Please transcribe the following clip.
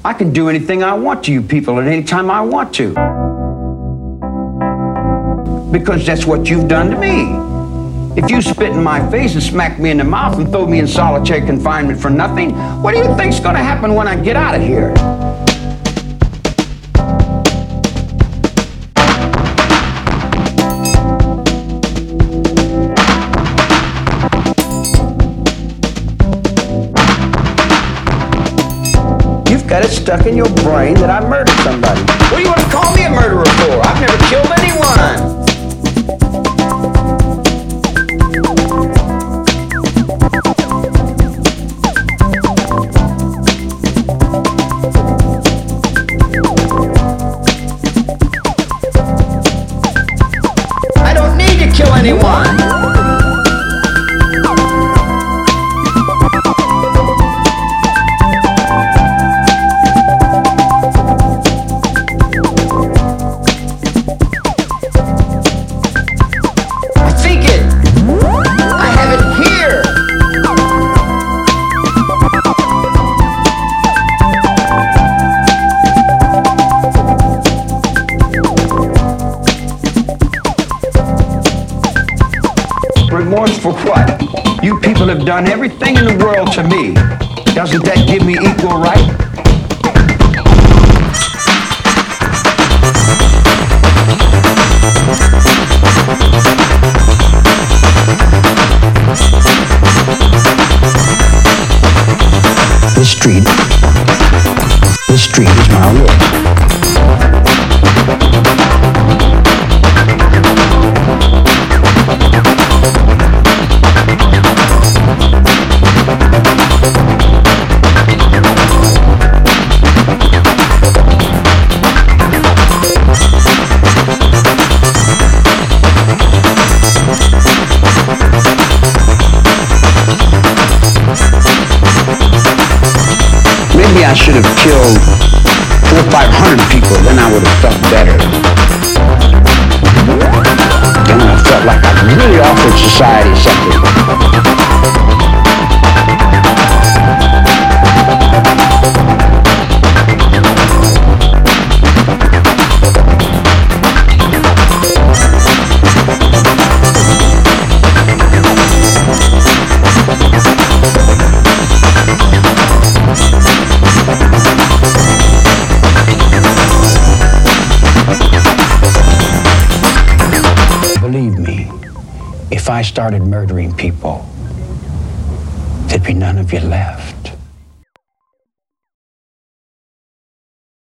I can do anything I want to you people at any time I want to. Because that's what you've done to me. If you spit in my face and smack me in the mouth and throw me in solitary confinement for nothing, what do you think's gonna happen when I get out of here? You've got it stuck in your brain that I murdered somebody. What do you want to call me a murderer for? I've never killed anyone. I don't need to kill anyone. Remorse for what? You people have done everything in the world to me. Doesn't that give me equal right? This street is my world. Maybe I should have killed 400 or 500 people, then I would have felt better. Then I felt like I really offered society something. Believe me, if I started murdering people, there'd be none of you left.